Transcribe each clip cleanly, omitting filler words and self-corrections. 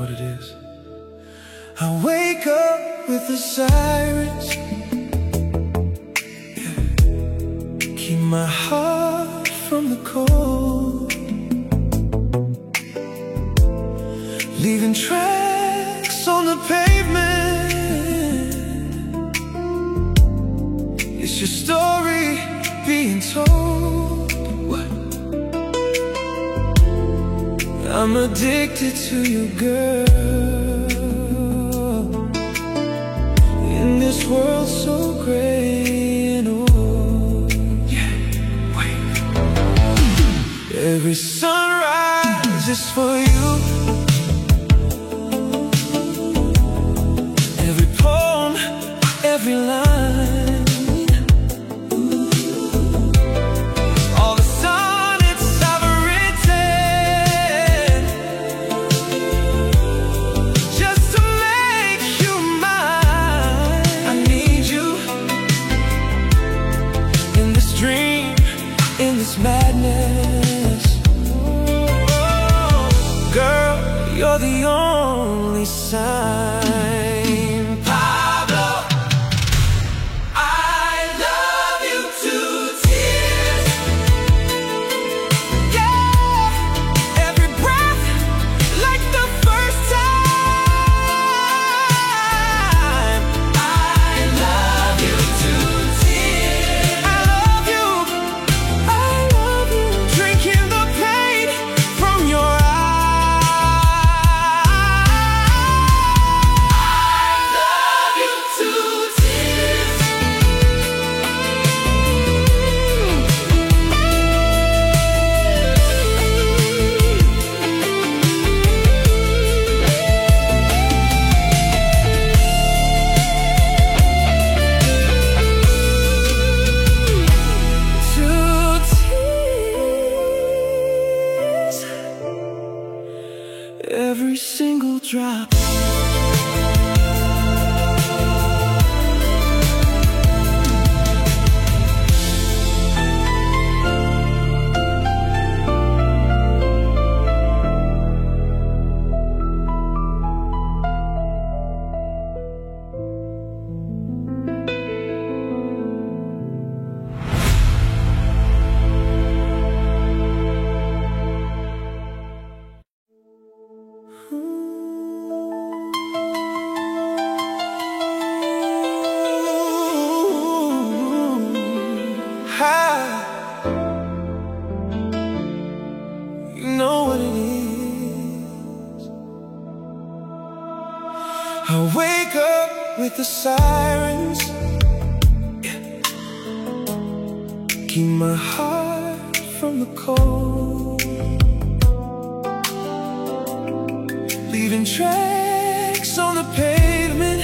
what it is. I wake up with the sirens, yeah. Keep my heart from the cold, leaving tracks on the pavement. It's your story being told. What? I'm addicted to you, girl. In this world so gray and old, yeah, wait. Every sunrise is for you. Every poem, every line, all the sonnets I've written just to make you mine. I need you in this dream, in this madness. Girl, you're the only sign. Every single drop. You know what it is. I wake up with the sirens, yeah. Keep my heart from the cold, leaving tracks on the pavement.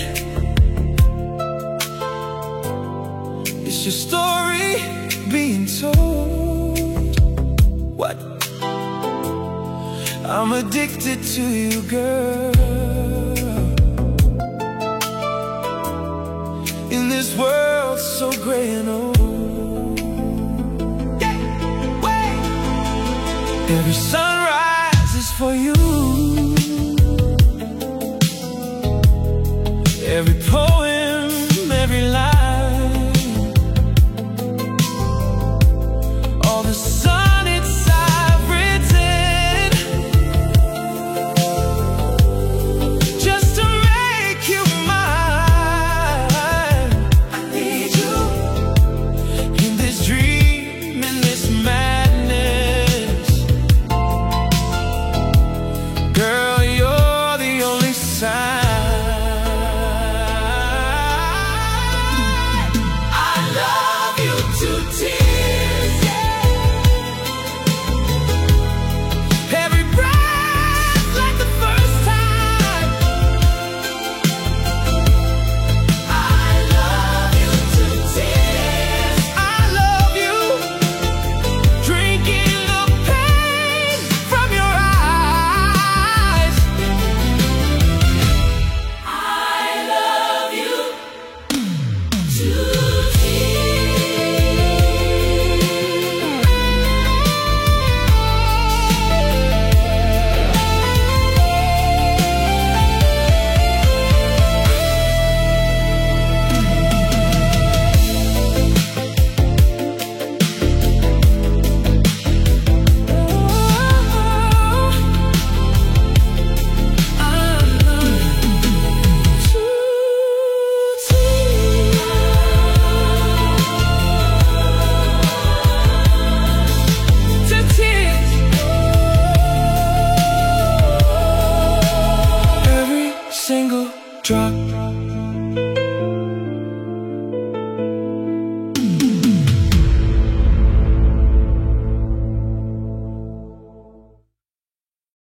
It's your story being told. What? I'm addicted to you, girl. In this world so gray and old, yeah. Wait. Every sunrise is for you. Every poem, every line, all the sonnets I've written drop